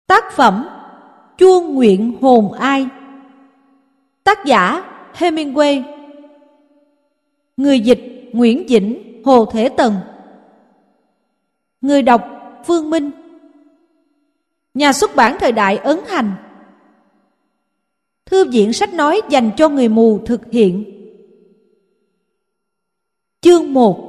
Tác phẩm Chuông nguyện hồn ai. Tác giả Hemingway. Người dịch Nguyễn Dĩnh, Hồ Thể Tần. Người đọc Phương Minh. Nhà xuất bản Thời Đại ấn hành. Thư viện sách nói dành cho người mù thực hiện. Chương 1.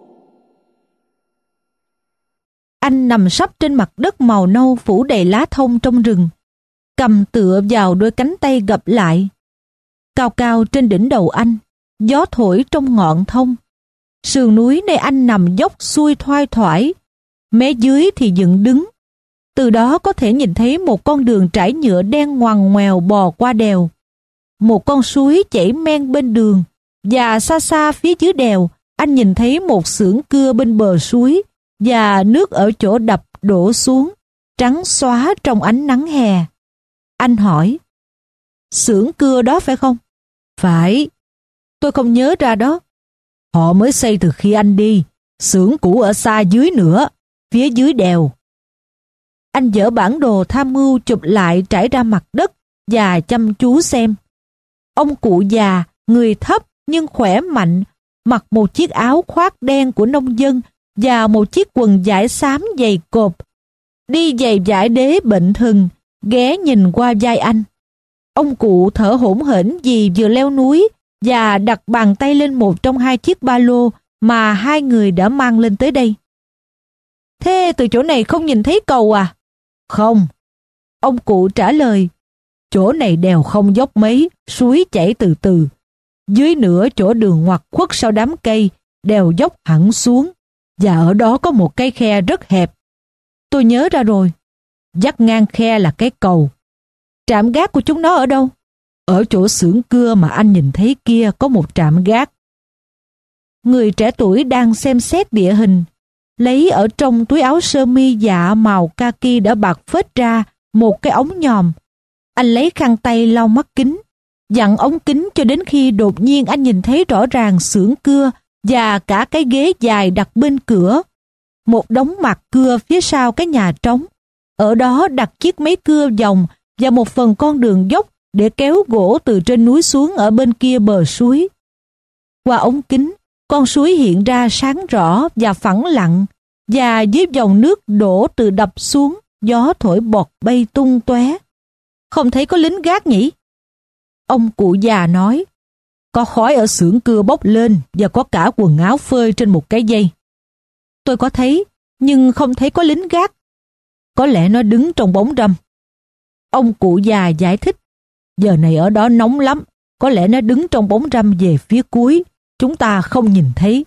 Anh nằm sấp trên mặt đất màu nâu phủ đầy lá thông trong rừng, cầm tựa vào đôi cánh tay gập lại. Cao cao trên đỉnh đầu anh, gió thổi trong ngọn thông. Sườn núi nơi anh nằm dốc xuôi thoai thoải, mé dưới thì dựng đứng. Từ đó có thể nhìn thấy một con đường trải nhựa đen ngoằn ngoèo bò qua đèo. Một con suối chảy men bên đường, và xa xa phía dưới đèo, anh nhìn thấy một xưởng cưa bên bờ suối, và nước ở chỗ đập đổ xuống, trắng xóa trong ánh nắng hè. Anh hỏi, xưởng cưa đó phải không? Phải. Tôi không nhớ ra đó. Họ mới xây từ khi anh đi, xưởng cũ ở xa dưới nữa, phía dưới đèo. Anh dỡ bản đồ tham mưu chụp lại trải ra mặt đất và chăm chú xem. Ông cụ già, người thấp nhưng khỏe mạnh, mặc một chiếc áo khoác đen của nông dân và một chiếc quần vải xám dày cộp. Đi giày vải đế bệnh thừng, ghé nhìn qua vai anh. Ông cụ thở hổn hển vì vừa leo núi và đặt bàn tay lên một trong hai chiếc ba lô mà hai người đã mang lên tới đây. Thế từ chỗ này không nhìn thấy cầu à? Không. Ông cụ trả lời, chỗ này đèo không dốc mấy, suối chảy từ từ. Dưới nửa chỗ đường ngoặt khuất sau đám cây, đèo dốc hẳn xuống, và ở đó có một cái khe rất hẹp. Tôi nhớ ra rồi. Dắt ngang khe là cái cầu. Trạm gác của chúng nó ở đâu? Ở chỗ xưởng cưa mà anh nhìn thấy kia có một trạm gác. Người trẻ tuổi đang xem xét địa hình, lấy ở trong túi áo sơ mi dạ màu kaki đã bạc phết ra một cái ống nhòm. Anh lấy khăn tay lau mắt kính, dặn ống kính cho đến khi đột nhiên anh nhìn thấy rõ ràng xưởng cưa và cả cái ghế dài đặt bên cửa. Một đống mặt cưa phía sau cái nhà trống. Ở đó đặt chiếc máy cưa vòng và một phần con đường dốc để kéo gỗ từ trên núi xuống ở bên kia bờ suối. Qua ống kính, con suối hiện ra sáng rõ và phẳng lặng, và dưới dòng nước đổ từ đập xuống, gió thổi bọt bay tung tóe. Không thấy có lính gác nhỉ? Ông cụ già nói, có khói ở xưởng cưa bốc lên và có cả quần áo phơi trên một cái dây. Tôi có thấy, nhưng không thấy có lính gác. Có lẽ nó đứng trong bóng râm. Ông cụ già giải thích, giờ này ở đó nóng lắm, có lẽ nó đứng trong bóng râm về phía cuối, chúng ta không nhìn thấy.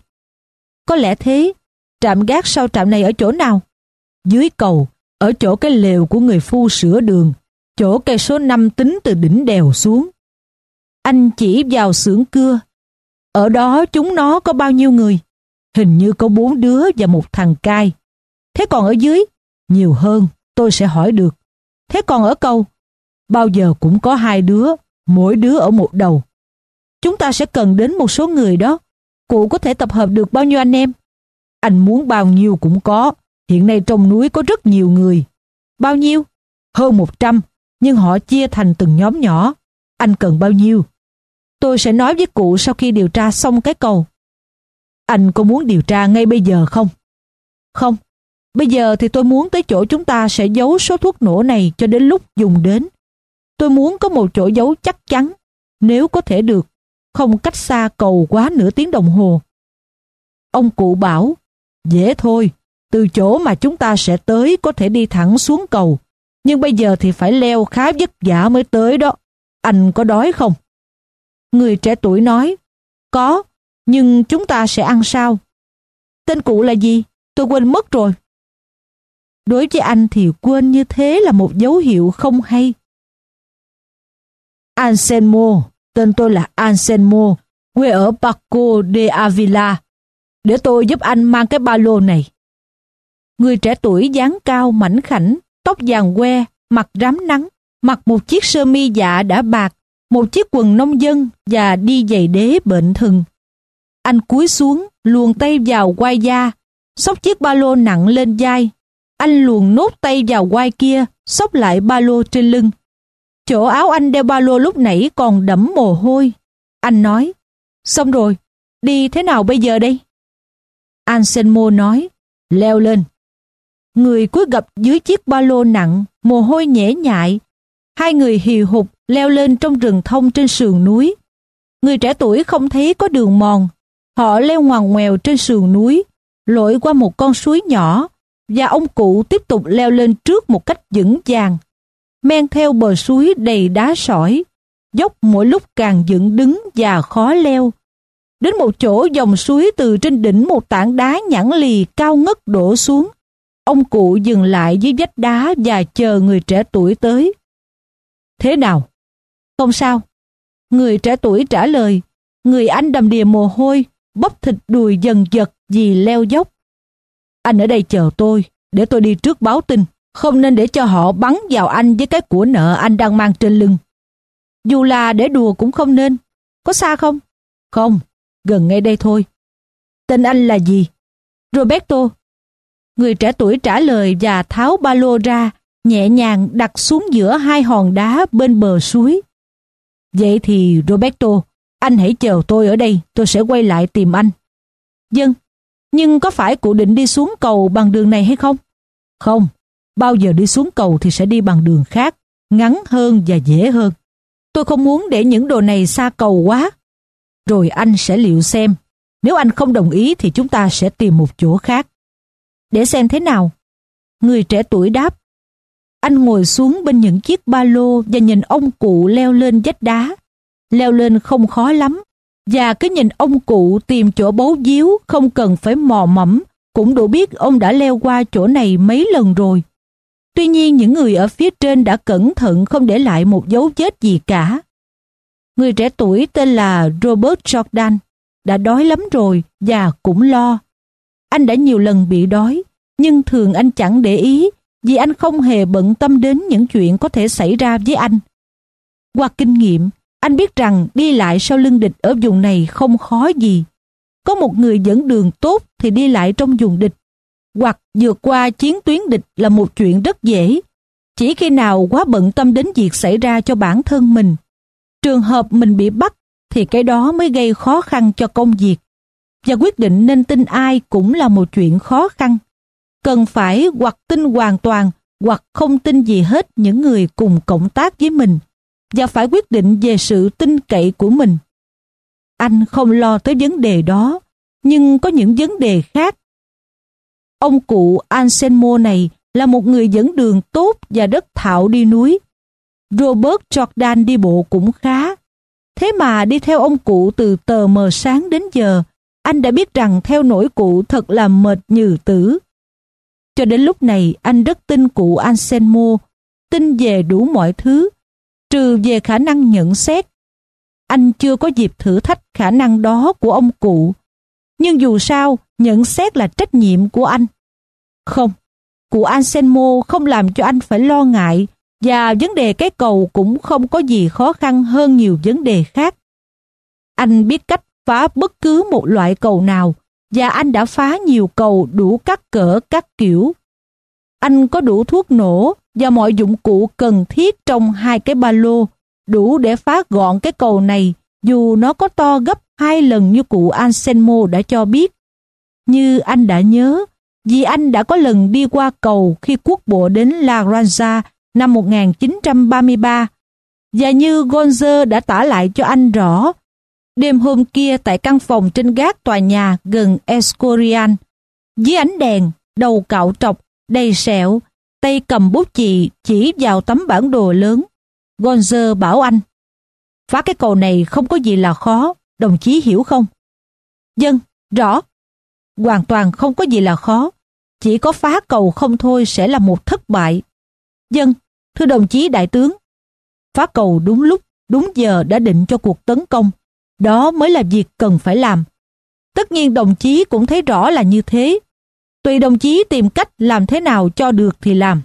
Có lẽ thế. Trạm gác sau trạm này ở chỗ nào? Dưới cầu, ở chỗ cái lều của người phu sửa đường, chỗ cây số 5 tính từ đỉnh đèo xuống. Anh chỉ vào xưởng cưa. Ở đó chúng nó có bao nhiêu người? Hình như có 4 đứa và một thằng cai. Thế còn ở dưới? Nhiều hơn, tôi sẽ hỏi được. Thế còn ở cầu? Bao giờ cũng có 2 đứa, mỗi đứa ở một đầu. Chúng ta sẽ cần đến một số người đó. Cụ có thể tập hợp được bao nhiêu anh em? Anh muốn bao nhiêu cũng có. Hiện nay trong núi có rất nhiều người. Bao nhiêu? Hơn 100, nhưng họ chia thành từng nhóm nhỏ. Anh cần bao nhiêu? Tôi sẽ nói với cụ sau khi điều tra xong cái cầu. Anh có muốn điều tra ngay bây giờ không? Không. Bây giờ thì tôi muốn tới chỗ chúng ta sẽ giấu số thuốc nổ này cho đến lúc dùng đến. Tôi muốn có một chỗ giấu chắc chắn, nếu có thể được, không cách xa cầu quá nửa tiếng đồng hồ. Ông cụ bảo, dễ thôi, từ chỗ mà chúng ta sẽ tới có thể đi thẳng xuống cầu, nhưng bây giờ thì phải leo khá vất vả mới tới đó. Anh có đói không? Người trẻ tuổi nói, có, nhưng chúng ta sẽ ăn sao? Tên cụ là gì? Tôi quên mất rồi. Đối với anh thì quên như thế là một dấu hiệu không hay. Anselmo, tên tôi là Anselmo, quê ở Paco de Avila. Để tôi giúp anh mang cái ba lô này. Người trẻ tuổi dáng cao mảnh khảnh, tóc vàng que, mặt rám nắng, mặc một chiếc sơ mi dạ đã bạc, một chiếc quần nông dân và đi giày đế bệnh thừng. Anh cúi xuống, luồn tay vào quai da, xốc chiếc ba lô nặng lên vai. Anh luồn nốt tay vào quai kia, xốc lại ba lô trên lưng. Chỗ áo anh đeo ba lô lúc nãy còn đẫm mồ hôi. Anh nói, xong rồi, đi thế nào bây giờ đây? Anselmo nói, leo lên. Người cúi gập dưới chiếc ba lô nặng, mồ hôi nhễ nhại. Hai người hì hục leo lên trong rừng thông trên sườn núi. Người trẻ tuổi không thấy có đường mòn. Họ leo ngoằn ngoèo trên sườn núi, lội qua một con suối nhỏ, và ông cụ tiếp tục leo lên trước một cách vững vàng, men theo bờ suối đầy đá sỏi, dốc mỗi lúc càng dựng đứng và khó leo. Đến một chỗ dòng suối từ trên đỉnh một tảng đá nhẵn lì cao ngất đổ xuống. Ông cụ dừng lại dưới vách đá và chờ người trẻ tuổi tới. Thế nào? Không sao. Người trẻ tuổi trả lời. Người anh đầm đìa mồ hôi, bắp thịt đùi dần dật vì leo dốc. Anh ở đây chờ tôi, để tôi đi trước báo tin. Không nên để cho họ bắn vào anh với cái của nợ anh đang mang trên lưng. Dù là để đùa cũng không nên. Có xa không? Không, gần ngay đây thôi. Tên anh là gì? Roberto. Người trẻ tuổi trả lời và tháo ba lô ra, nhẹ nhàng đặt xuống giữa hai hòn đá bên bờ suối. Vậy thì Roberto, anh hãy chờ tôi ở đây, tôi sẽ quay lại tìm anh. Vâng, nhưng có phải cụ định đi xuống cầu bằng đường này hay không? Không, bao giờ đi xuống cầu thì sẽ đi bằng đường khác, ngắn hơn và dễ hơn. Tôi không muốn để những đồ này xa cầu quá. Rồi anh sẽ liệu xem. Nếu anh không đồng ý thì chúng ta sẽ tìm một chỗ khác. Để xem thế nào. Người trẻ tuổi đáp. Anh ngồi xuống bên những chiếc ba lô và nhìn ông cụ leo lên vách đá. Leo lên không khó lắm. Và cứ nhìn ông cụ tìm chỗ bấu víu, không cần phải mò mẫm, cũng đủ biết ông đã leo qua chỗ này mấy lần rồi. Tuy nhiên những người ở phía trên đã cẩn thận không để lại một dấu vết gì cả. Người trẻ tuổi tên là Robert Jordan đã đói lắm rồi và cũng lo. Anh đã nhiều lần bị đói, nhưng thường anh chẳng để ý vì anh không hề bận tâm đến những chuyện có thể xảy ra với anh. Qua kinh nghiệm, anh biết rằng đi lại sau lưng địch ở vùng này không khó gì. Có một người dẫn đường tốt thì đi lại trong vùng địch, hoặc vượt qua chiến tuyến địch là một chuyện rất dễ. Chỉ khi nào quá bận tâm đến việc xảy ra cho bản thân mình, trường hợp mình bị bắt, thì cái đó mới gây khó khăn cho công việc. Và quyết định nên tin ai cũng là một chuyện khó khăn. Cần phải hoặc tin hoàn toàn hoặc không tin gì hết những người cùng cộng tác với mình, và phải quyết định về sự tin cậy của mình. Anh không lo tới vấn đề đó, nhưng có những vấn đề khác. Ông cụ Anselmo này là một người dẫn đường tốt và rất thạo đi núi. Robert Jordan đi bộ cũng khá. Thế mà đi theo ông cụ từ tờ mờ sáng đến giờ, anh đã biết rằng theo nổi cụ thật là mệt nhừ tử. Cho đến lúc này anh rất tin cụ Anselmo, tin về đủ mọi thứ, trừ về khả năng nhận xét. Anh chưa có dịp thử thách khả năng đó của ông cụ, nhưng dù sao, nhận xét là trách nhiệm của anh. Không, cụ Anselmo không làm cho anh phải lo ngại, và vấn đề cái cầu cũng không có gì khó khăn hơn nhiều vấn đề khác. Anh biết cách phá bất cứ một loại cầu nào, và anh đã phá nhiều cầu đủ các cỡ các kiểu. Anh có đủ thuốc nổ và mọi dụng cụ cần thiết trong hai cái ba lô, đủ để phá gọn cái cầu này, dù nó có to gấp 2 lần như cụ Anselmo đã cho biết. Như anh đã nhớ, vì anh đã có lần đi qua cầu khi quốc bộ đến La Granja năm 1933, và như Gonzer đã tả lại cho anh rõ, đêm hôm kia tại căn phòng trên gác tòa nhà gần Escorial, dưới ánh đèn, đầu cạo trọc, đầy sẹo, tay cầm bút chì chỉ vào tấm bản đồ lớn, Gonzer bảo anh, phá cái cầu này không có gì là khó, đồng chí hiểu không? Vâng, rõ. Hoàn toàn không có gì là khó, chỉ có phá cầu không thôi sẽ là một thất bại. Vâng, thưa đồng chí đại tướng, phá cầu đúng lúc, đúng giờ đã định cho cuộc tấn công, đó mới là việc cần phải làm. Tất nhiên đồng chí cũng thấy rõ là như thế. Tùy đồng chí tìm cách làm thế nào cho được thì làm.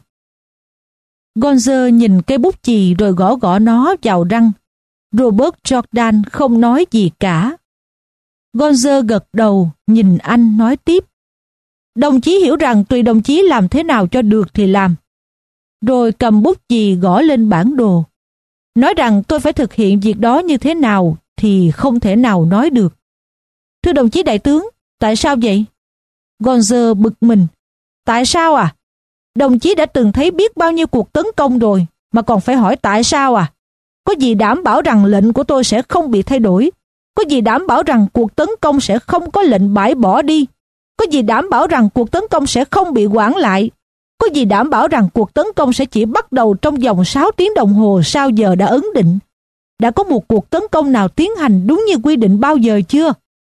Gonzer nhìn cây bút chì rồi gõ gõ nó vào răng. Robert Jordan không nói gì cả. Gonzer gật đầu, nhìn anh nói tiếp. Đồng chí hiểu rằng tùy đồng chí làm thế nào cho được thì làm. Rồi cầm bút chì gõ lên bản đồ. Nói rằng tôi phải thực hiện việc đó như thế nào thì không thể nào nói được. Thưa đồng chí đại tướng, tại sao vậy? Gonzer bực mình. Tại sao à? Đồng chí đã từng thấy biết bao nhiêu cuộc tấn công rồi, mà còn phải hỏi tại sao à? Có gì đảm bảo rằng lệnh của tôi sẽ không bị thay đổi? Có gì đảm bảo rằng cuộc tấn công sẽ không có lệnh bãi bỏ đi? Có gì đảm bảo rằng cuộc tấn công sẽ không bị hoãn lại? Có gì đảm bảo rằng cuộc tấn công sẽ chỉ bắt đầu trong vòng 6 tiếng đồng hồ sau giờ đã ấn định? Đã có một cuộc tấn công nào tiến hành đúng như quy định bao giờ chưa?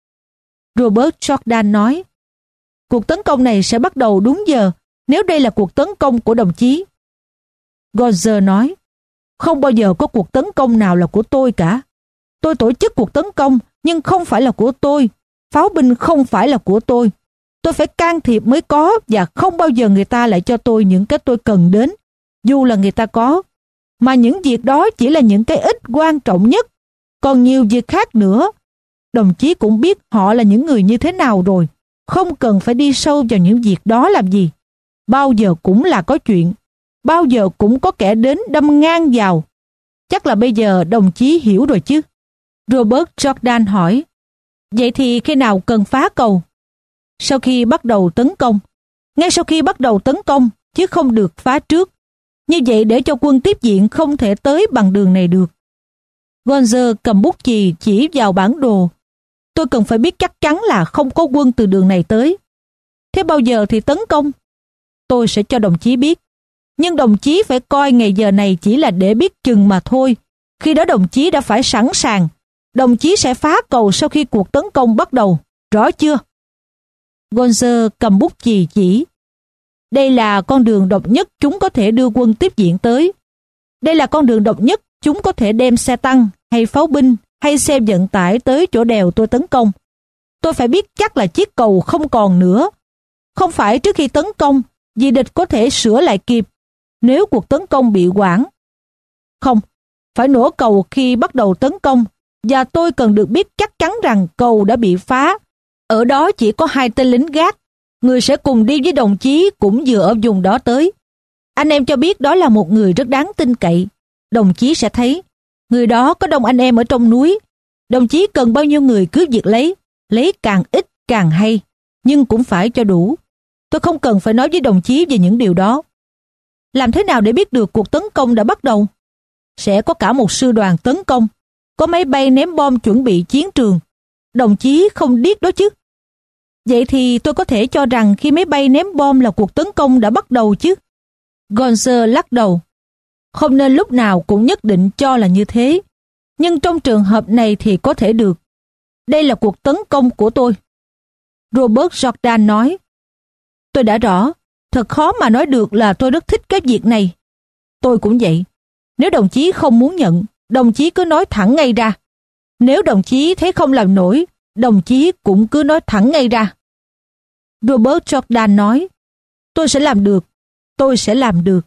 Robert Jordan nói, cuộc tấn công này sẽ bắt đầu đúng giờ nếu đây là cuộc tấn công của đồng chí. Gonzer nói, không bao giờ có cuộc tấn công nào là của tôi cả. Tôi tổ chức cuộc tấn công nhưng không phải là của tôi. Pháo binh không phải là của tôi. Tôi phải can thiệp mới có, và không bao giờ người ta lại cho tôi những cái tôi cần đến, dù là người ta có. Mà những việc đó chỉ là những cái ít quan trọng nhất. Còn nhiều việc khác nữa. Đồng chí cũng biết họ là những người như thế nào rồi. Không cần phải đi sâu vào những việc đó làm gì. Bao giờ cũng là có chuyện. Bao giờ cũng có kẻ đến đâm ngang vào. Chắc là bây giờ đồng chí hiểu rồi chứ? Robert Jordan hỏi. Vậy thì khi nào cần phá cầu? Sau khi bắt đầu tấn công. Ngay sau khi bắt đầu tấn công, chứ không được phá trước. Như vậy để cho quân tiếp diện không thể tới bằng đường này được. Gonzer cầm bút chì chỉ vào bản đồ. Tôi cần phải biết chắc chắn là không có quân từ đường này tới. Thế bao giờ thì tấn công? Tôi sẽ cho đồng chí biết. Nhưng đồng chí phải coi ngày giờ này chỉ là để biết chừng mà thôi. Khi đó đồng chí đã phải sẵn sàng. Đồng chí sẽ phá cầu sau khi cuộc tấn công bắt đầu. Rõ chưa? Gonzer cầm bút chì chỉ. Đây là con đường độc nhất chúng có thể đưa quân tiếp diện tới. Đây là con đường độc nhất chúng có thể đem xe tăng hay pháo binh hay xe vận tải tới chỗ đèo tôi tấn công. Tôi phải biết chắc là chiếc cầu không còn nữa. Không phải trước khi tấn công, vì địch có thể sửa lại kịp nếu cuộc tấn công bị hoãn. Không, phải nổ cầu khi bắt đầu tấn công, và tôi cần được biết chắc chắn rằng cầu đã bị phá. Ở đó chỉ có 2 tên lính gác, người sẽ cùng đi với đồng chí cũng vừa ở vùng đó tới. Anh em cho biết đó là một người rất đáng tin cậy. Đồng chí sẽ thấy, người đó có đông anh em ở trong núi. Đồng chí cần bao nhiêu người cứ việc lấy càng ít càng hay, nhưng cũng phải cho đủ. Tôi không cần phải nói với đồng chí về những điều đó. Làm thế nào để biết được cuộc tấn công đã bắt đầu? Sẽ có cả một sư đoàn tấn công, có máy bay ném bom chuẩn bị chiến trường. Đồng chí không điếc đó chứ? Vậy thì tôi có thể cho rằng khi máy bay ném bom là cuộc tấn công đã bắt đầu chứ? Gonzer lắc đầu. Không nên lúc nào cũng nhất định cho là như thế. Nhưng trong trường hợp này thì có thể được. Đây là cuộc tấn công của tôi. Robert Jordan nói. Tôi đã rõ. Thật khó mà nói được là tôi rất thích cái việc này. Tôi cũng vậy. Nếu đồng chí không muốn nhận, đồng chí cứ nói thẳng ngay ra. Nếu đồng chí thấy không làm nổi, đồng chí cũng cứ nói thẳng ngay ra. Robert Jordan nói. Tôi sẽ làm được. Tôi sẽ làm được.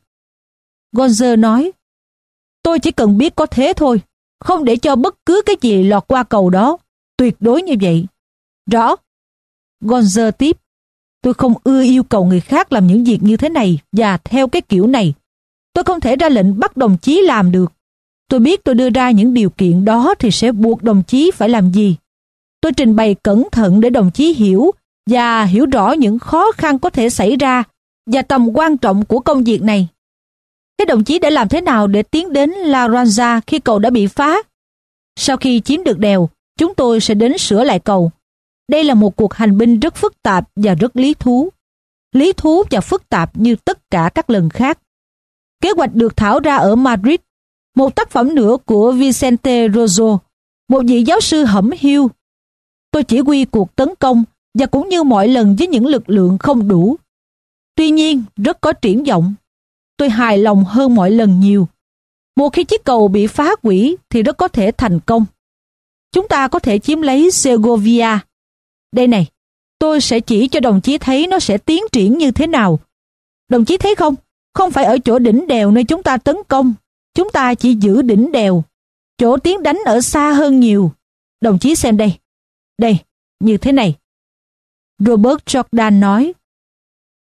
Gonzer nói. Tôi chỉ cần biết có thế thôi. Không để cho bất cứ cái gì lọt qua cầu đó. Tuyệt đối như vậy. Rõ. Gonzer tiếp. Tôi không ưa yêu cầu người khác làm những việc như thế này và theo cái kiểu này. Tôi không thể ra lệnh bắt đồng chí làm được. Tôi biết tôi đưa ra những điều kiện đó thì sẽ buộc đồng chí phải làm gì. Tôi trình bày cẩn thận để đồng chí hiểu và hiểu rõ những khó khăn có thể xảy ra và tầm quan trọng của công việc này. Thế đồng chí đã làm thế nào để tiến đến La Ranja khi cầu đã bị phá? Sau khi chiếm được đèo, chúng tôi sẽ đến sửa lại cầu. Đây là một cuộc hành binh rất phức tạp và rất lý thú. Lý thú và phức tạp như tất cả các lần khác. Kế hoạch được thảo ra ở Madrid. Một tác phẩm nữa của Vicente Rosso, một vị giáo sư hẩm hiu. Tôi chỉ huy cuộc tấn công và cũng như mọi lần với những lực lượng không đủ. Tuy nhiên, rất có triển vọng. Tôi hài lòng hơn mọi lần nhiều. Một khi chiếc cầu bị phá hủy thì rất có thể thành công. Chúng ta có thể chiếm lấy Segovia. Đây này, tôi sẽ chỉ cho đồng chí thấy nó sẽ tiến triển như thế nào. Đồng chí thấy không? Không phải ở chỗ đỉnh đèo nơi chúng ta tấn công. Chúng ta chỉ giữ đỉnh đèo. Chỗ tiến đánh ở xa hơn nhiều. Đồng chí xem đây. Đây, như thế này. Robert Jordan nói.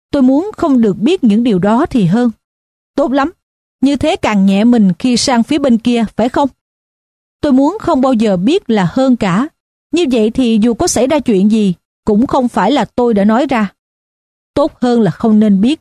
Tôi muốn không được biết những điều đó thì hơn. Tốt lắm, như thế càng nhẹ mình khi sang phía bên kia, phải không? Tôi muốn không bao giờ biết là hơn cả. Như vậy thì dù có xảy ra chuyện gì, cũng không phải là tôi đã nói ra. Tốt hơn là không nên biết.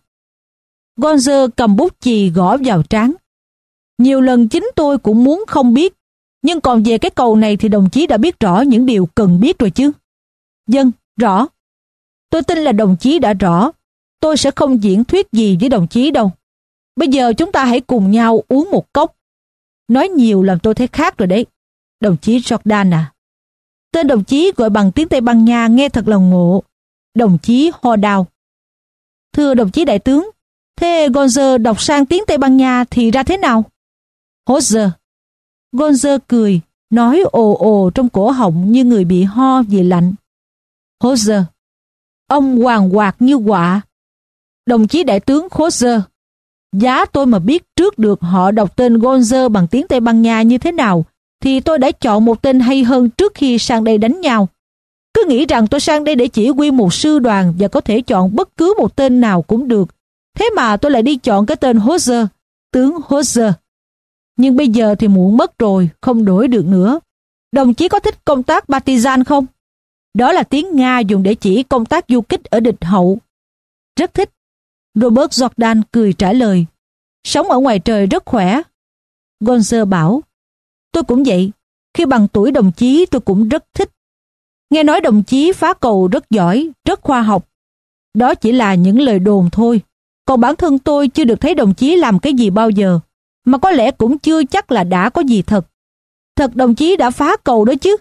Gonzer cầm bút chì gõ vào trán. Nhiều lần chính tôi cũng muốn không biết, nhưng còn về cái cầu này thì đồng chí đã biết rõ những điều cần biết rồi chứ. Vâng, rõ. Tôi tin là đồng chí đã rõ. Tôi sẽ không diễn thuyết gì với đồng chí đâu. Bây giờ chúng ta hãy cùng nhau uống một cốc. Nói nhiều làm tôi thấy khác rồi đấy. Đồng chí Jordan à. Tên đồng chí gọi bằng tiếng Tây Ban Nha nghe thật là ngộ. Đồng chí Ho-đao. Thưa đồng chí đại tướng, thế Gonzer đọc sang tiếng Tây Ban Nha thì ra thế nào? Hoser. Gonzer cười, nói ồ ồ trong cổ họng như người bị ho vì lạnh. Hoser. Ông hoàng hoạt như quạ. Đồng chí đại tướng Hoser, giá tôi mà biết trước được họ đọc tên Gonzer bằng tiếng Tây Ban Nha như thế nào, thì tôi đã chọn một tên hay hơn trước khi sang đây đánh nhau. Cứ nghĩ rằng tôi sang đây để chỉ huy một sư đoàn và có thể chọn bất cứ một tên nào cũng được. Thế mà tôi lại đi chọn cái tên Hoser, tướng Hoser. Nhưng bây giờ thì muộn mất rồi, không đổi được nữa. Đồng chí có thích công tác Partizan không? Đó là tiếng Nga dùng để chỉ công tác du kích ở địch hậu. Rất thích. Robert Jordan cười trả lời. Sống ở ngoài trời rất khỏe. Gonzer bảo. Tôi cũng vậy. Khi bằng tuổi đồng chí tôi cũng rất thích. Nghe nói đồng chí phá cầu rất giỏi, rất khoa học. Đó chỉ là những lời đồn thôi. Còn bản thân tôi chưa được thấy đồng chí làm cái gì bao giờ. Mà có lẽ cũng chưa chắc là đã có gì thật. Thật đồng chí đã phá cầu đó chứ.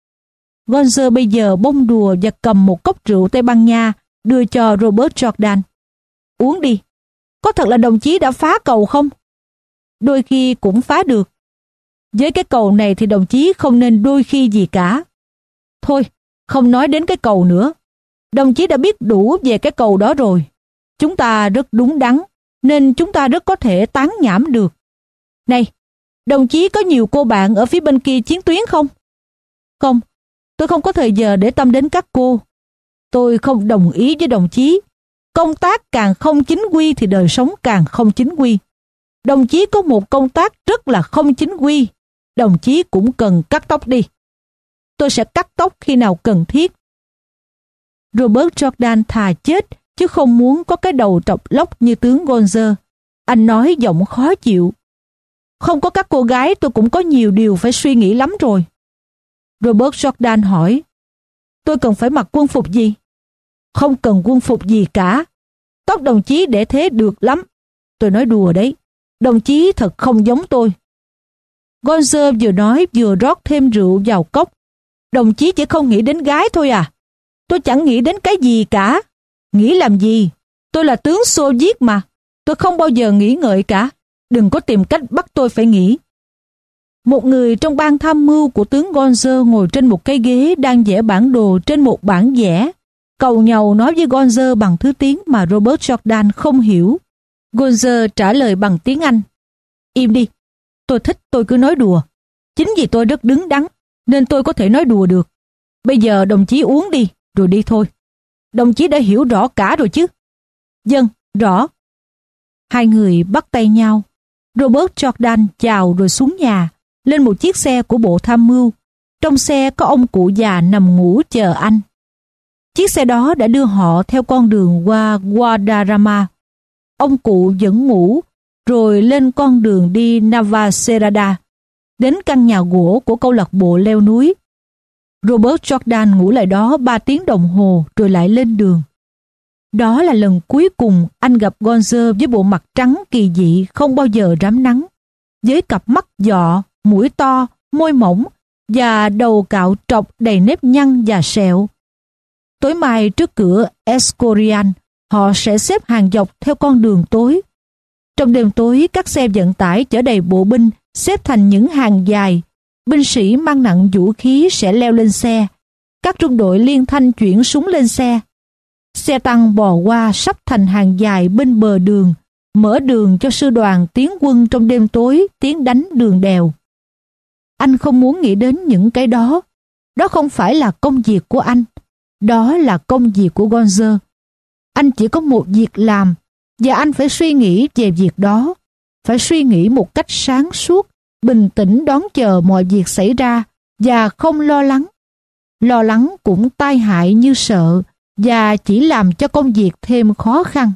Gonzer bây giờ bông đùa và cầm một cốc rượu Tây Ban Nha đưa cho Robert Jordan. Uống đi. Có thật là đồng chí đã phá cầu không? Đôi khi cũng phá được. Với cái cầu này thì đồng chí không nên đôi khi gì cả. Thôi, không nói đến cái cầu nữa. Đồng chí đã biết đủ về cái cầu đó rồi. Chúng ta rất đúng đắn, nên chúng ta rất có thể tán nhảm được. Này, đồng chí có nhiều cô bạn ở phía bên kia chiến tuyến không? Không, tôi không có thời giờ để tâm đến các cô. Tôi không đồng ý với đồng chí. Công tác càng không chính quy thì đời sống càng không chính quy. Đồng chí có một công tác rất là không chính quy. Đồng chí cũng cần cắt tóc đi. Tôi sẽ cắt tóc khi nào cần thiết. Robert Jordan thà chết chứ không muốn có cái đầu trọc lóc như tướng Gonzer. Anh nói giọng khó chịu. Không có các cô gái tôi cũng có nhiều điều phải suy nghĩ lắm rồi. Robert Jordan hỏi. Tôi cần phải mặc quân phục gì? Không cần quân phục gì cả. Tóc đồng chí để thế được lắm. Tôi nói đùa đấy. Đồng chí thật không giống tôi. Gonzer vừa nói vừa rót thêm rượu vào cốc. Đồng chí chỉ không nghĩ đến gái thôi à? Tôi chẳng nghĩ đến cái gì cả. Nghĩ làm gì? Tôi là tướng Xô Viết mà. Tôi không bao giờ nghĩ ngợi cả. Đừng có tìm cách bắt tôi phải nghĩ. Một người trong ban tham mưu của tướng Gonzer ngồi trên một cái ghế đang vẽ bản đồ trên một bản vẽ. Cầu nhàu nói với Gonzer bằng thứ tiếng mà Robert Jordan không hiểu. Gonzer trả lời bằng tiếng Anh. Im đi. Tôi thích tôi cứ nói đùa. Chính vì tôi rất đứng đắn nên tôi có thể nói đùa được. Bây giờ đồng chí uống đi rồi đi thôi. Đồng chí đã hiểu rõ cả rồi chứ? Vâng, rõ. Hai người bắt tay nhau. Robert Jordan chào rồi xuống nhà, lên một chiếc xe của bộ tham mưu. Trong xe có ông cụ già nằm ngủ chờ anh. Chiếc xe đó đã đưa họ theo con đường qua Guadarrama. Ông cụ vẫn ngủ, rồi lên con đường đi Navacerrada, đến căn nhà gỗ của câu lạc bộ leo núi. Robert Jordan ngủ lại đó 3 tiếng đồng hồ rồi lại lên đường. Đó là lần cuối cùng anh gặp Gonzer với bộ mặt trắng kỳ dị không bao giờ rám nắng, với cặp mắt dọ, mũi to, môi mỏng và đầu cạo trọc đầy nếp nhăn và sẹo. Tối mai trước cửa Escorial, họ sẽ xếp hàng dọc theo con đường tối. Trong đêm tối, các xe vận tải chở đầy bộ binh xếp thành những hàng dài. Binh sĩ mang nặng vũ khí sẽ leo lên xe. Các trung đội liên thanh chuyển súng lên xe. Xe tăng bò qua sắp thành hàng dài bên bờ đường, mở đường cho sư đoàn tiến quân trong đêm tối tiến đánh đường đèo. Anh không muốn nghĩ đến những cái đó. Đó không phải là công việc của anh. Đó là công việc của Gonzer. Anh chỉ có một việc làm, và anh phải suy nghĩ về việc đó. Phải suy nghĩ một cách sáng suốt, bình tĩnh đón chờ mọi việc xảy ra và không lo lắng. Lo lắng cũng tai hại như sợ và chỉ làm cho công việc thêm khó khăn.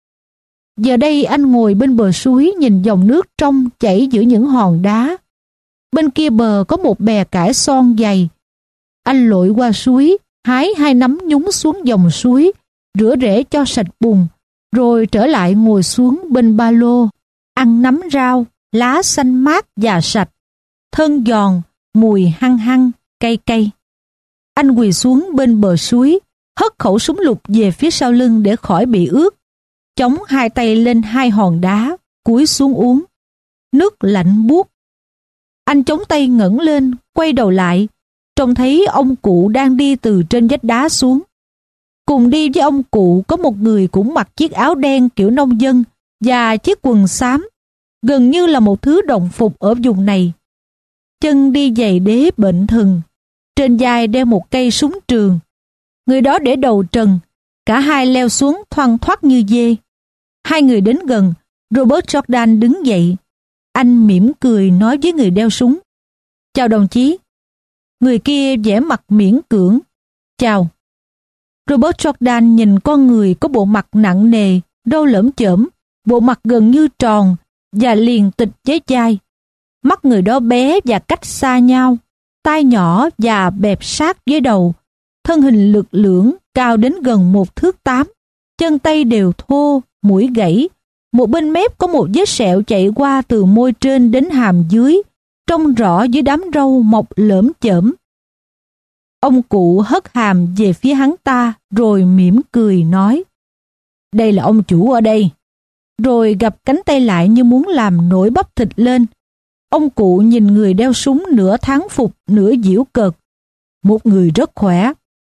Giờ đây anh ngồi bên bờ suối nhìn dòng nước trong chảy giữa những hòn đá. Bên kia bờ có một bè cải son dày. Anh lội qua suối, hái 2 nắm nhúng xuống dòng suối, rửa rễ cho sạch bùn, rồi trở lại ngồi xuống bên ba lô, ăn nắm rau, lá xanh mát và sạch, thân giòn, mùi hăng hăng, cay cay. Anh quỳ xuống bên bờ suối, hất khẩu súng lục về phía sau lưng để khỏi bị ướt, chống 2 tay lên 2 hòn đá, cúi xuống uống. Nước lạnh buốt. Anh chống tay ngẩng lên, quay đầu lại, trông thấy ông cụ đang đi từ trên vách đá xuống. Cùng đi với ông cụ có một người cũng mặc chiếc áo đen kiểu nông dân và chiếc quần xám, gần như là một thứ đồng phục ở vùng này. Chân đi giày đế bệnh thừng, trên vai đeo một cây súng trường. Người đó để đầu trần, cả hai leo xuống thoăn thoắt như dê. 2 người đến gần, Robert Jordan đứng dậy. Anh mỉm cười nói với người đeo súng: "Chào đồng chí." Người kia vẻ mặt miễn cưỡng: "Chào." Robert Jordan nhìn con người có bộ mặt nặng nề, râu lởm chởm, bộ mặt gần như tròn và liền tịch với chai. Mắt người đó bé và cách xa nhau, tai nhỏ và bẹp sát với đầu, thân hình lực lưỡng, cao đến gần 1,8 thước, chân tay đều thô, mũi gãy, một bên mép có một vết sẹo chạy qua từ môi trên đến hàm dưới, trông rõ dưới đám râu mọc lởm chởm. Ông cụ hất hàm về phía hắn ta rồi mỉm cười nói: "Đây là ông chủ ở đây." Rồi gập cánh tay lại như muốn làm nổi bắp thịt lên. Ông cụ nhìn người đeo súng nửa thán phục nửa giễu cợt. "Một người rất khỏe."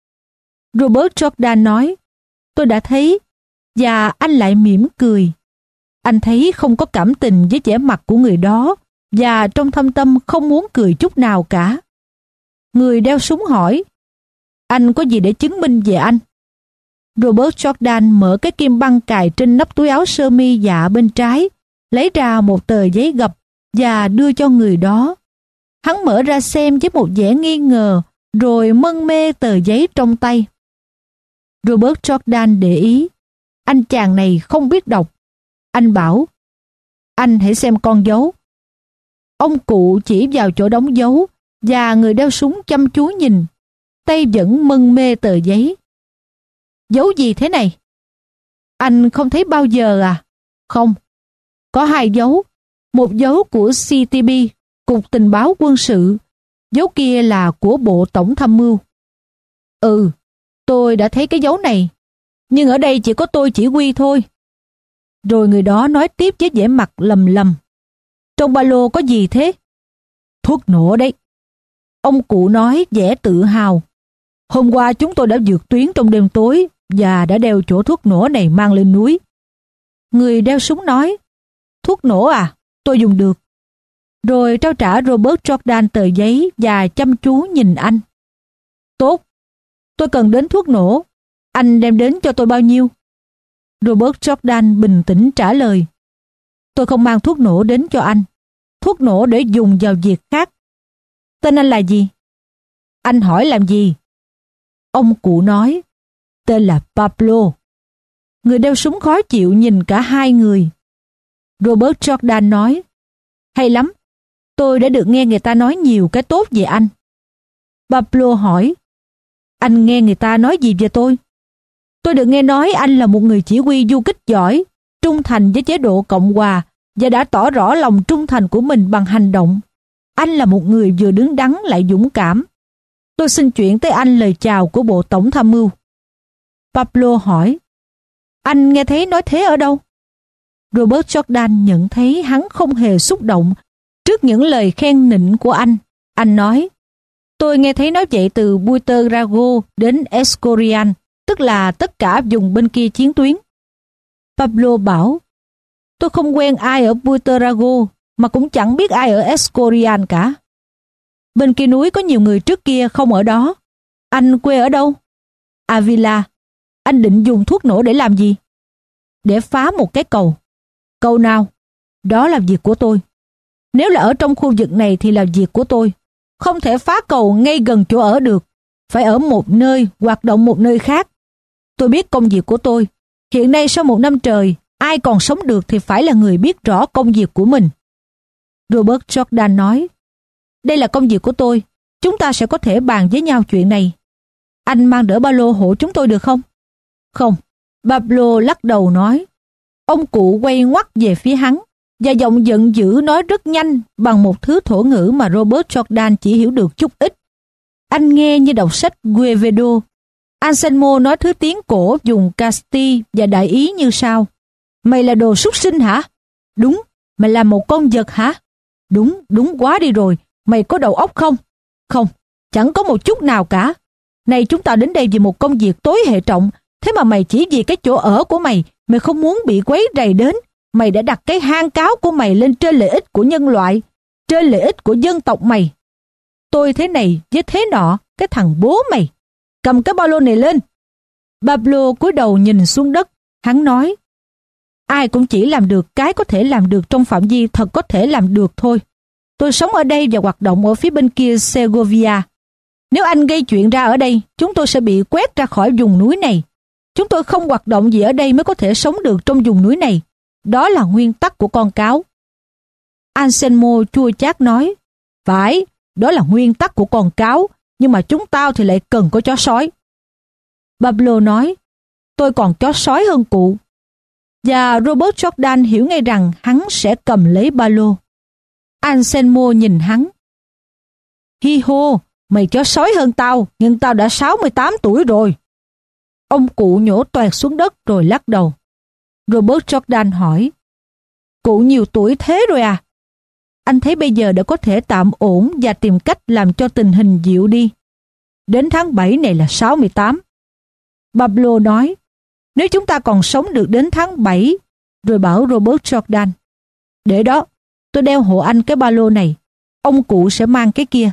Robert Jordan nói: "Tôi đã thấy." Và anh lại mỉm cười. Anh thấy không có cảm tình với vẻ mặt của người đó và trong thâm tâm không muốn cười chút nào cả. Người đeo súng hỏi: "Anh có gì để chứng minh về anh?" Robert Jordan mở cái kim băng cài trên nắp túi áo sơ mi dạ bên trái, lấy ra một tờ giấy gập và đưa cho người đó. Hắn mở ra xem với một vẻ nghi ngờ, rồi mân mê tờ giấy trong tay. Robert Jordan để ý, anh chàng này không biết đọc. Anh bảo: "Anh hãy xem con dấu." Ông cụ chỉ vào chỗ đóng dấu, và người đeo súng chăm chú nhìn, tay vẫn mân mê tờ giấy. "Dấu gì thế này?" "Anh không thấy bao giờ à?" "Không. Có 2 dấu. Một dấu của CTB, Cục Tình báo Quân sự. Dấu kia là của Bộ Tổng Tham mưu." "Ừ, tôi đã thấy cái dấu này. Nhưng ở đây chỉ có tôi chỉ huy thôi." Rồi người đó nói tiếp với vẻ mặt lầm lầm: "Trong ba lô có gì thế?" "Thuốc nổ đấy." Ông cụ nói vẻ tự hào: "Hôm qua chúng tôi đã vượt tuyến trong đêm tối và đã đeo chỗ thuốc nổ này mang lên núi." Người đeo súng nói: "Thuốc nổ à? Tôi dùng được." Rồi trao trả Robert Jordan tờ giấy và chăm chú nhìn anh. "Tốt, tôi cần đến thuốc nổ. Anh đem đến cho tôi bao nhiêu?" Robert Jordan bình tĩnh trả lời: "Tôi không mang thuốc nổ đến cho anh. Thuốc nổ để dùng vào việc khác." "Tên anh là gì?" "Anh hỏi làm gì?" Ông cụ nói: "Tên là Pablo." Người đeo súng khó chịu nhìn cả 2 người. Robert Jordan nói: "Hay lắm, tôi đã được nghe người ta nói nhiều cái tốt về anh." Pablo hỏi: "Anh nghe người ta nói gì về tôi?" "Tôi được nghe nói anh là một người chỉ huy du kích giỏi, trung thành với chế độ Cộng hòa và đã tỏ rõ lòng trung thành của mình bằng hành động. Anh là một người vừa đứng đắn lại dũng cảm. Tôi xin chuyển tới anh lời chào của Bộ Tổng Tham mưu." Pablo hỏi: "Anh nghe thấy nói thế ở đâu?" Robert Jordan nhận thấy hắn không hề xúc động trước những lời khen nịnh của anh. Anh nói: "Tôi nghe thấy nói vậy từ Buitrago đến Escorial, tức là tất cả vùng bên kia chiến tuyến." Pablo bảo: "Tôi không quen ai ở Buitrago, mà cũng chẳng biết ai ở Escorial cả. Bên kia núi có nhiều người trước kia không ở đó. Anh quê ở đâu?" "Avila." Anh định dùng thuốc nổ để làm gì? Để phá một cái cầu. Cầu nào? Đó là việc của tôi. Nếu là ở trong khu vực này thì là việc của tôi. Không thể phá cầu ngay gần chỗ ở được. Phải ở một nơi, hoạt động một nơi khác. Tôi biết công việc của tôi. Hiện nay sau 1 năm trời, ai còn sống được thì phải là người biết rõ công việc của mình. Robert Jordan nói, đây là công việc của tôi. Chúng ta sẽ có thể bàn với nhau chuyện này. Anh mang đỡ ba lô hộ chúng tôi được không? Không. Pablo lắc đầu nói. Ông cụ quay ngoắt về phía hắn và giọng giận dữ nói rất nhanh bằng một thứ thổ ngữ mà Robert Jordan chỉ hiểu được chút ít. Anh nghe như đọc sách Quevedo. Anselmo nói thứ tiếng cổ dùng Casti và đại ý như sau. Mày là đồ súc sinh hả? Đúng. Mày là một con vật hả? Đúng, đúng quá đi rồi. Mày có đầu óc không? Không, chẳng có một chút nào cả. Này, chúng ta đến đây vì một công việc tối hệ trọng. Thế mà mày chỉ vì cái chỗ ở của mày không muốn bị quấy rầy đến. Mày đã đặt cái hang cáo của mày lên trên lợi ích của nhân loại, trên lợi ích của dân tộc mày. Tôi thế này với thế nọ, cái thằng bố mày. Cầm cái ba lô này lên. Pablo cúi đầu nhìn xuống đất. Hắn nói, ai cũng chỉ làm được cái có thể làm được trong phạm vi thật có thể làm được thôi. Tôi sống ở đây và hoạt động ở phía bên kia Segovia. Nếu anh gây chuyện ra ở đây, chúng tôi sẽ bị quét ra khỏi vùng núi này. Chúng tôi không hoạt động gì ở đây mới có thể sống được trong vùng núi này. Đó là nguyên tắc của con cáo. Anselmo chua chát nói, phải, đó là nguyên tắc của con cáo, nhưng mà chúng tao thì lại cần có chó sói. Pablo nói, tôi còn chó sói hơn cụ. Và Robert Jordan hiểu ngay rằng hắn sẽ cầm lấy ba lô. Anselmo nhìn hắn. Hi hô, mày chó sói hơn tao, nhưng tao đã 68 tuổi rồi. Ông cụ nhổ toẹt xuống đất rồi lắc đầu. Robert Jordan hỏi, cụ nhiều tuổi thế rồi à? Anh thấy bây giờ đã có thể tạm ổn và tìm cách làm cho tình hình dịu đi. Đến tháng 7 này là 68. Pablo nói, nếu chúng ta còn sống được đến tháng 7, rồi bảo Robert Jordan, để đó, tôi đeo hộ anh cái ba lô này, ông cụ sẽ mang cái kia.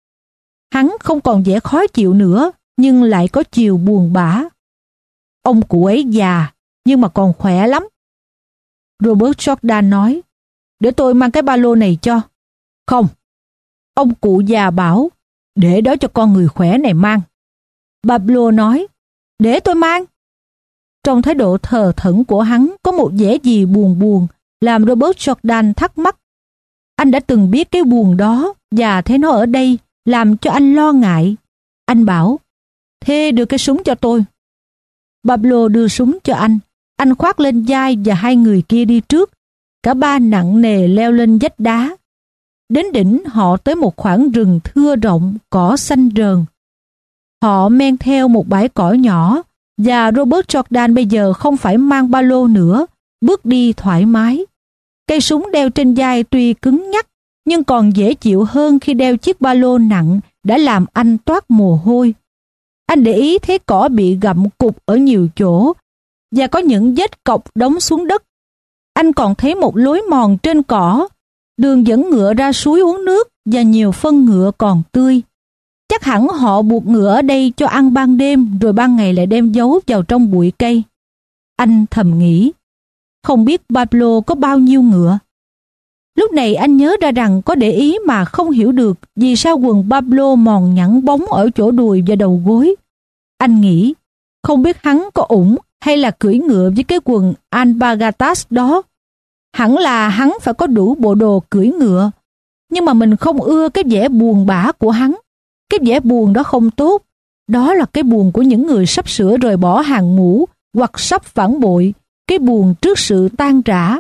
Hắn không còn vẻ khó chịu nữa, nhưng lại có chiều buồn bã. Ông cụ ấy già, nhưng mà còn khỏe lắm. Robert Jordan nói, để tôi mang cái ba lô này cho. Không. Ông cụ già bảo, để đó cho con người khỏe này mang. Pablo nói, để tôi mang. Trong thái độ thờ thẫn của hắn có một vẻ gì buồn buồn, làm Robert Jordan thắc mắc. Anh đã từng biết cái buồn đó và thấy nó ở đây, làm cho anh lo ngại. Anh bảo, thế đưa cái súng cho tôi. Pablo đưa súng cho anh khoác lên vai và hai người kia đi trước. Cả ba nặng nề leo lên vách đá. Đến đỉnh họ tới một khoảng rừng thưa rộng, cỏ xanh rờn. Họ men theo một bãi cỏ nhỏ và Robert Jordan bây giờ không phải mang ba lô nữa, bước đi thoải mái. Cây súng đeo trên vai tuy cứng nhắc, nhưng còn dễ chịu hơn khi đeo chiếc ba lô nặng đã làm anh toát mồ hôi. Anh để ý thấy cỏ bị gặm cục ở nhiều chỗ và có những vết cọc đóng xuống đất. Anh còn thấy một lối mòn trên cỏ, đường dẫn ngựa ra suối uống nước và nhiều phân ngựa còn tươi. Chắc hẳn họ buộc ngựa ở đây cho ăn ban đêm rồi ban ngày lại đem giấu vào trong bụi cây. Anh thầm nghĩ, không biết Pablo có bao nhiêu ngựa. Lúc này anh nhớ ra rằng có để ý mà không hiểu được vì sao quần Pablo mòn nhẵn bóng ở chỗ đùi và đầu gối. Anh nghĩ, không biết hắn có ủng hay là cưỡi ngựa với cái quần alpargatas đó. Hẳn là hắn phải có đủ bộ đồ cưỡi ngựa. Nhưng mà mình không ưa cái vẻ buồn bã của hắn. Cái vẻ buồn đó không tốt. Đó là cái buồn của những người sắp sửa rời bỏ hàng ngũ hoặc sắp phản bội. Cái buồn trước sự tan rã.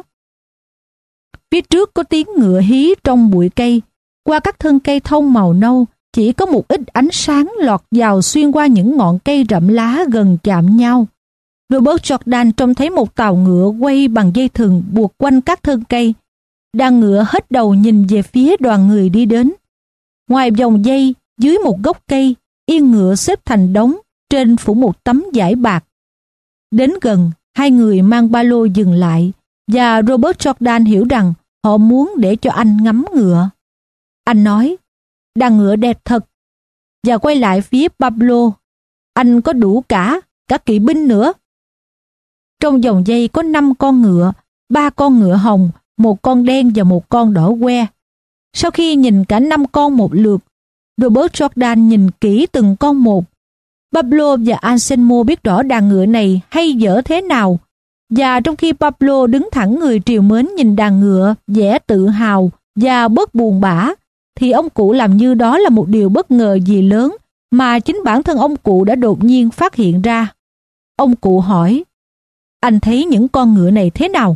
Phía trước có tiếng ngựa hí trong bụi cây. Qua các thân cây thông màu nâu, chỉ có một ít ánh sáng lọt vào xuyên qua những ngọn cây rậm lá gần chạm nhau. Robert Jordan trông thấy một tàu ngựa quay bằng dây thừng buộc quanh các thân cây. Đàn ngựa hết đầu nhìn về phía đoàn người đi đến. Ngoài vòng dây, dưới một gốc cây, yên ngựa xếp thành đống, trên phủ một tấm vải bạc. Đến gần, hai người mang ba lô dừng lại, và Robert Jordan hiểu rằng họ muốn để cho anh ngắm ngựa. Anh nói, đàn ngựa đẹp thật, và quay lại phía Pablo. Anh có đủ cả cả kỵ binh nữa. Trong vòng dây có 5 con ngựa, 3 con ngựa hồng, 1 con đen và 1 con đỏ que. Sau khi nhìn cả 5 con một lượt, Robert Jordan nhìn kỹ từng con một. Pablo và Anselmo biết rõ đàn ngựa này hay dở thế nào, và trong khi Pablo đứng thẳng người trìu mến nhìn đàn ngựa vẻ tự hào và bớt buồn bã, thì ông cụ làm như đó là một điều bất ngờ gì lớn mà chính bản thân ông cụ đã đột nhiên phát hiện ra. Ông cụ hỏi, anh thấy những con ngựa này thế nào?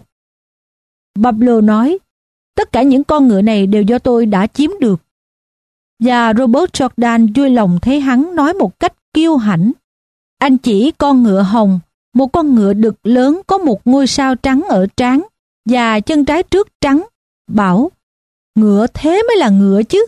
Pablo nói, tất cả những con ngựa này đều do tôi đã chiếm được. Và Robert Jordan vui lòng thấy hắn nói một cách kiêu hãnh. Anh chỉ con ngựa hồng, một con ngựa đực lớn có một ngôi sao trắng ở trán và chân trái trước trắng, bảo, ngựa thế mới là ngựa chứ.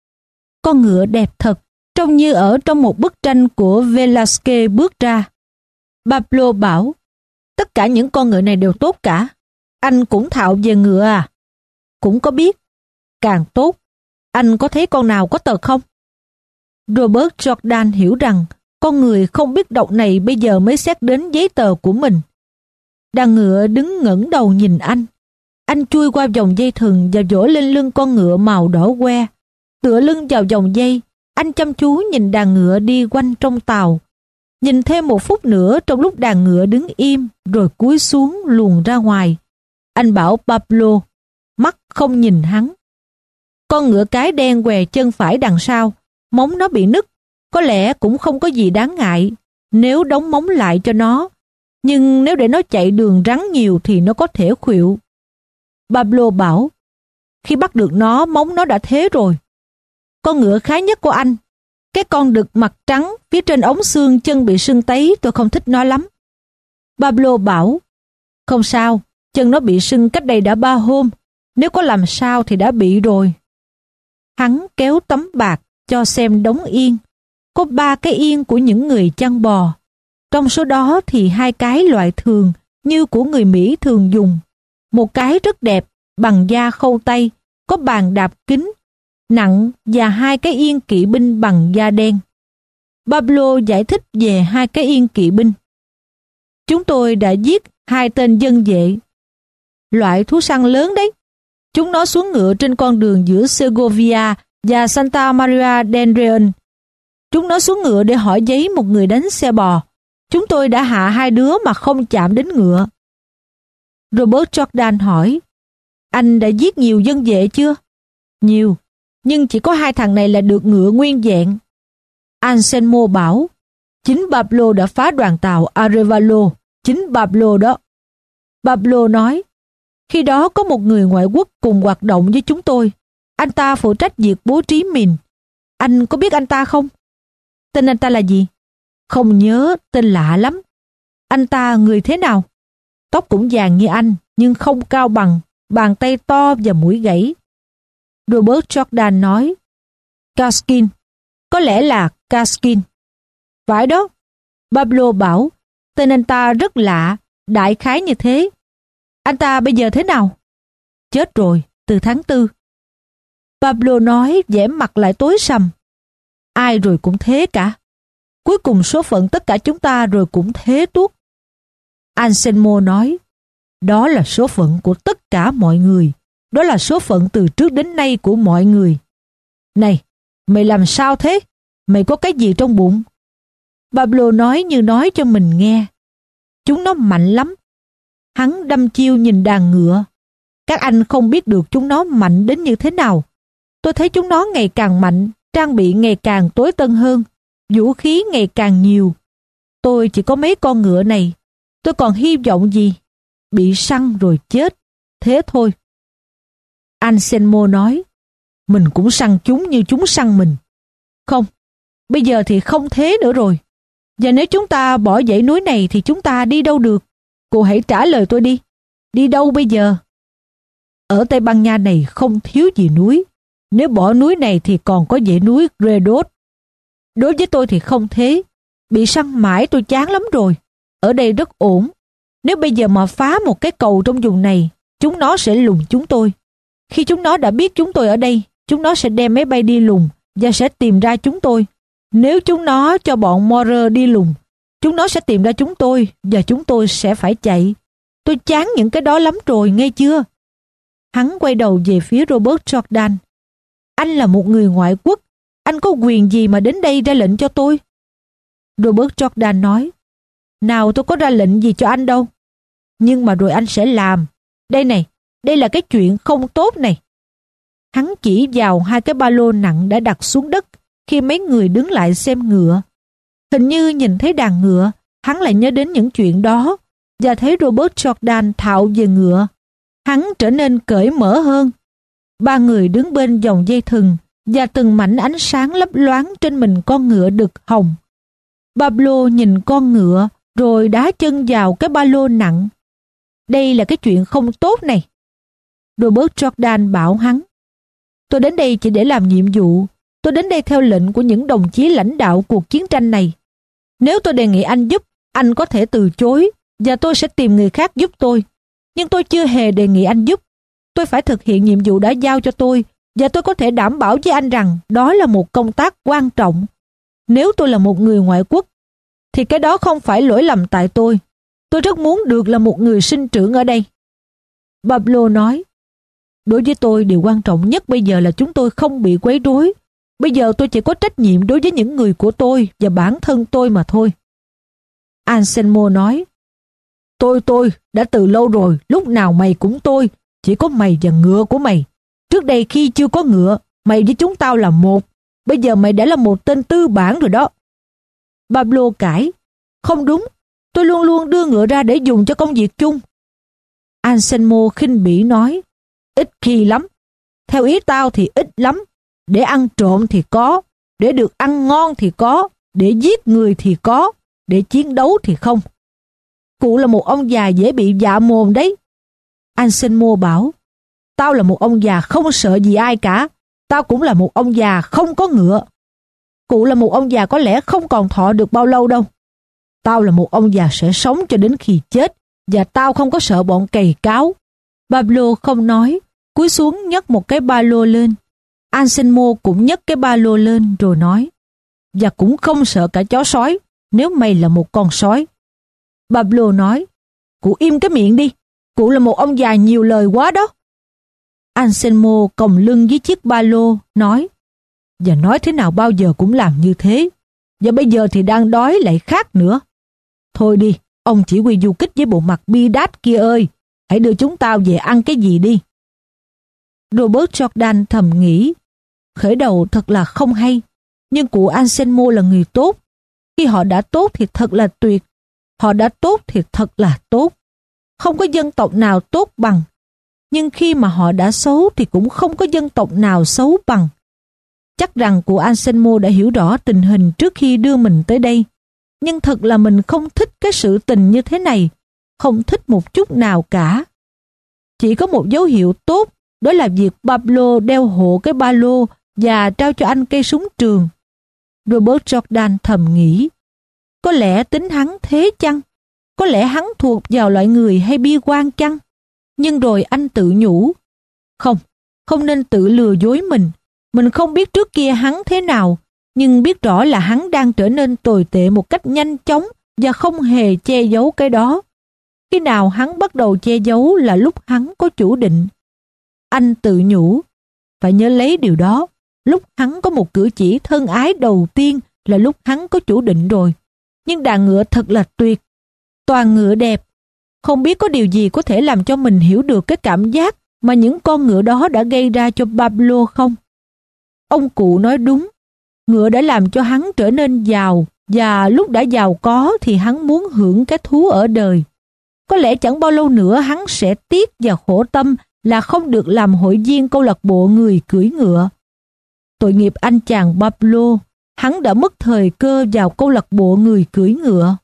Con ngựa đẹp thật, trông như ở trong một bức tranh của Velázquez bước ra. Pablo bảo, tất cả những con ngựa này đều tốt cả. Anh cũng thạo về ngựa à? Cũng có biết. Càng tốt. Anh có thấy con nào có tật không? Robert Jordan hiểu rằng con người không biết đọc này bây giờ mới xét đến giấy tờ của mình. Đàn ngựa đứng ngẩng đầu nhìn anh. Anh chui qua vòng dây thừng và vỗ lên lưng con ngựa màu đỏ que. Tựa lưng vào vòng dây, anh chăm chú nhìn đàn ngựa đi quanh trong tàu. Nhìn thêm 1 phút nữa trong lúc đàn ngựa đứng im rồi cúi xuống luồn ra ngoài. Anh bảo Pablo, mắt không nhìn hắn. Con ngựa cái đen què chân phải đằng sau, móng nó bị nứt, có lẽ cũng không có gì đáng ngại nếu đóng móng lại cho nó, nhưng nếu để nó chạy đường rắn nhiều thì nó có thể khuỵu. Pablo bảo, khi bắt được nó, móng nó đã thế rồi. Con ngựa khá nhất của anh, cái con đực mặt trắng, phía trên ống xương chân bị sưng tấy, tôi không thích nó lắm. Pablo bảo, không sao, chân nó bị sưng cách đây đã 3 hôm, nếu có làm sao thì đã bị rồi. Hắn kéo tấm bạc cho xem đống yên. Có 3 cái yên của những người chăn bò. Trong số đó thì 2 cái loại thường như của người Mỹ thường dùng. Một cái rất đẹp, bằng da khâu tay, có bàn đạp kính, nặng và 2 cái yên kỵ binh bằng da đen. Pablo giải thích về 2 cái yên kỵ binh. Chúng tôi đã giết 2 tên dân vệ. Loại thú săn lớn đấy. Chúng nó xuống ngựa trên con đường giữa Segovia và Santa Maria del Rey. Chúng nó xuống ngựa để hỏi giấy một người đánh xe bò. Chúng tôi đã hạ 2 đứa mà không chạm đến ngựa. Robert Jordan hỏi, anh đã giết nhiều dân vệ chưa? Nhiều, nhưng chỉ có 2 thằng này là được ngựa nguyên vẹn. Anselmo bảo, chính Pablo đã phá đoàn tàu Arevalo, chính Pablo đó. Pablo nói, khi đó có một người ngoại quốc cùng hoạt động với chúng tôi. Anh ta phụ trách việc bố trí mìn. Anh có biết anh ta không? Tên anh ta là gì? Không nhớ, tên lạ lắm. Anh ta người thế nào? Tóc cũng vàng như anh, nhưng không cao bằng, bàn tay to và mũi gãy. Robert Jordan nói, Caskin, có lẽ là Caskin. Phải đó. Pablo bảo, tên anh ta rất lạ, đại khái như thế. Anh ta bây giờ thế nào? Chết rồi, từ tháng 4. Pablo nói vẻ mặt lại tối sầm. Ai rồi cũng thế cả. Cuối cùng số phận tất cả chúng ta rồi cũng thế tuốt. Anselmo nói, đó là số phận của tất cả mọi người. Đó là số phận từ trước đến nay của mọi người. Này, mày làm sao thế? Mày có cái gì trong bụng? Pablo nói như nói cho mình nghe. Chúng nó mạnh lắm. Hắn đăm chiêu nhìn đàn ngựa. Các anh không biết được chúng nó mạnh đến như thế nào. Tôi thấy chúng nó ngày càng mạnh, trang bị ngày càng tối tân hơn, vũ khí ngày càng nhiều. Tôi chỉ có mấy con ngựa này. Tôi còn hy vọng gì? Bị săn rồi chết. Thế thôi. Anselmo nói, mình cũng săn chúng như chúng săn mình. Không, bây giờ thì không thế nữa rồi. Và nếu chúng ta bỏ dãy núi này thì chúng ta đi đâu được? Cô hãy trả lời tôi đi. Đi đâu bây giờ? Ở Tây Ban Nha này không thiếu gì núi. Nếu bỏ núi này thì còn có dãy núi Gredos. Đối với tôi thì không thế. Bị săn mãi tôi chán lắm rồi. Ở đây rất ổn. Nếu bây giờ mà phá một cái cầu trong vùng này, chúng nó sẽ lùng chúng tôi. Khi chúng nó đã biết chúng tôi ở đây, chúng nó sẽ đem máy bay đi lùng và sẽ tìm ra chúng tôi. Nếu chúng nó cho bọn Maurer đi lùng, Chúng nó sẽ tìm ra chúng tôi và chúng tôi sẽ phải chạy. Tôi chán những cái đó lắm rồi, nghe chưa? Hắn quay đầu về phía Robert Jordan. Anh là một người ngoại quốc. Anh có quyền gì mà đến đây ra lệnh cho tôi? Robert Jordan nói, nào tôi có ra lệnh gì cho anh đâu. Nhưng mà rồi anh sẽ làm. Đây này, đây là cái chuyện không tốt này. Hắn chỉ vào hai cái ba lô nặng đã đặt xuống đất khi mấy người đứng lại xem ngựa. Hình như nhìn thấy đàn ngựa, hắn lại nhớ đến những chuyện đó và thấy Robert Jordan thạo về ngựa. Hắn trở nên cởi mở hơn. Ba người đứng bên dòng dây thừng và từng mảnh ánh sáng lấp loáng trên mình con ngựa đực hồng. Pablo nhìn con ngựa rồi đá chân vào cái ba lô nặng. Đây là cái chuyện không tốt này. Robert Jordan bảo hắn, tôi đến đây chỉ để làm nhiệm vụ. Tôi đến đây theo lệnh của những đồng chí lãnh đạo cuộc chiến tranh này. Nếu tôi đề nghị anh giúp, anh có thể từ chối và tôi sẽ tìm người khác giúp tôi. Nhưng tôi chưa hề đề nghị anh giúp. Tôi phải thực hiện nhiệm vụ đã giao cho tôi và tôi có thể đảm bảo với anh rằng đó là một công tác quan trọng. Nếu tôi là một người ngoại quốc, thì cái đó không phải lỗi lầm tại tôi. Tôi rất muốn được là một người sinh trưởng ở đây. Pablo nói, đối với tôi điều quan trọng nhất bây giờ là chúng tôi không bị quấy rối. Bây giờ tôi chỉ có trách nhiệm đối với những người của tôi và bản thân tôi mà thôi. Anselmo nói, tôi đã từ lâu rồi, lúc nào mày cũng tôi, chỉ có mày và ngựa của mày. Trước đây khi chưa có ngựa, mày với chúng tao là một. Bây giờ mày đã là một tên tư bản rồi đó. Pablo cãi, không đúng, tôi luôn luôn đưa ngựa ra để dùng cho công việc chung. Anselmo khinh bỉ nói, ít khi lắm. Theo ý tao thì ít lắm. Để ăn trộm thì có, để được ăn ngon thì có, để giết người thì có, để chiến đấu thì không. Cụ là một ông già dễ bị dạ mồm đấy. Anselmo bảo, tao là một ông già không sợ gì ai cả. Tao cũng là một ông già không có ngựa. Cụ là một ông già có lẽ không còn thọ được bao lâu đâu. Tao là một ông già sẽ sống cho đến khi chết, và tao không có sợ bọn cày cáo. Pablo không nói, cúi xuống nhấc một cái ba lô lên. Anselmo cũng nhấc cái ba lô lên rồi nói, và cũng không sợ cả chó sói, nếu mày là một con sói. Pablo nói, cụ im cái miệng đi, cụ là một ông già nhiều lời quá đó. Anselmo còng lưng với chiếc ba lô, nói, và nói thế nào bao giờ cũng làm như thế, và bây giờ thì đang đói lại khác nữa. Thôi đi, ông chỉ huy du kích với bộ mặt bi đát kia ơi, hãy đưa chúng tao về ăn cái gì đi. Robert Jordan thầm nghĩ, khởi đầu thật là không hay, nhưng cụ Anselmo là người tốt. Khi họ đã tốt thì thật là tuyệt, họ đã tốt thì thật là tốt. Không có dân tộc nào tốt bằng, nhưng khi mà họ đã xấu thì cũng không có dân tộc nào xấu bằng. Chắc rằng cụ Anselmo đã hiểu rõ tình hình trước khi đưa mình tới đây, nhưng thật là mình không thích cái sự tình như thế này, không thích một chút nào cả. Chỉ có một dấu hiệu tốt, đó là việc Pablo đeo hộ cái ba lô và trao cho anh cây súng trường. Robert Jordan thầm nghĩ, có lẽ tính hắn thế chăng? Có lẽ hắn thuộc vào loại người hay bi quan chăng? Nhưng rồi anh tự nhủ, không nên tự lừa dối mình. Mình không biết trước kia hắn thế nào, nhưng biết rõ là hắn đang trở nên tồi tệ một cách nhanh chóng và không hề che giấu cái đó. Khi nào hắn bắt đầu che giấu là lúc hắn có chủ định. Anh tự nhủ, phải nhớ lấy điều đó. Lúc hắn có một cử chỉ thân ái đầu tiên là lúc hắn có chủ định rồi. Nhưng đàn ngựa thật là tuyệt, toàn ngựa đẹp. Không biết có điều gì có thể làm cho mình hiểu được cái cảm giác mà những con ngựa đó đã gây ra cho Pablo không? Ông cụ nói đúng, ngựa đã làm cho hắn trở nên giàu, và lúc đã giàu có thì hắn muốn hưởng cái thú ở đời. Có lẽ chẳng bao lâu nữa hắn sẽ tiếc và khổ tâm là không được làm hội viên câu lạc bộ người cưỡi ngựa. Tội nghiệp anh chàng Pablo, hắn đã mất thời cơ vào câu lạc bộ người cưỡi ngựa.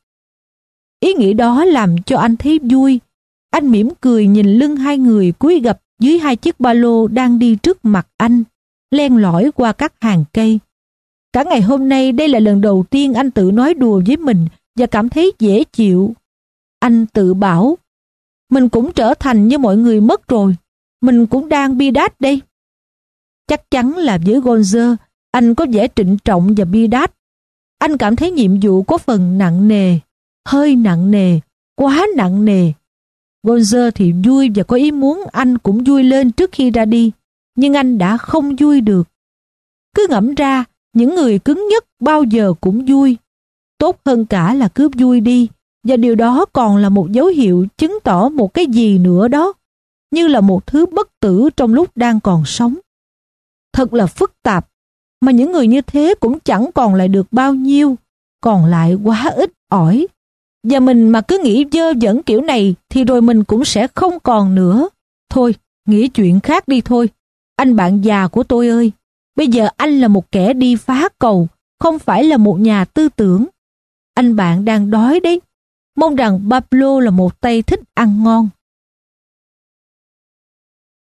Ý nghĩ đó làm cho anh thấy vui. Anh mỉm cười nhìn lưng hai người cúi gập dưới hai chiếc ba lô đang đi trước mặt anh, len lỏi qua các hàng cây. Cả ngày hôm nay đây là lần đầu tiên anh tự nói đùa với mình và cảm thấy dễ chịu. Anh tự bảo, mình cũng trở thành như mọi người mất rồi, mình cũng đang bi đát đây. Chắc chắn là với Gonzer, anh có vẻ trịnh trọng và bi đát. Anh cảm thấy nhiệm vụ có phần nặng nề, hơi nặng nề, quá nặng nề. Roger thì vui và có ý muốn anh cũng vui lên trước khi ra đi, nhưng anh đã không vui được. Cứ ngẫm ra, những người cứng nhắc bao giờ cũng vui. Tốt hơn cả là cứ vui đi, và điều đó còn là một dấu hiệu chứng tỏ một cái gì nữa đó, như là một thứ bất tử trong lúc đang còn sống. Thật là phức tạp, mà những người như thế cũng chẳng còn lại được bao nhiêu, còn lại quá ít ỏi. Và mình mà cứ nghĩ dơ dẫn kiểu này thì rồi mình cũng sẽ không còn nữa. Thôi, nghĩ chuyện khác đi thôi. Anh bạn già của tôi ơi, bây giờ anh là một kẻ đi phá cầu, không phải là một nhà tư tưởng. Anh bạn đang đói đấy. Mong rằng Pablo là một tay thích ăn ngon.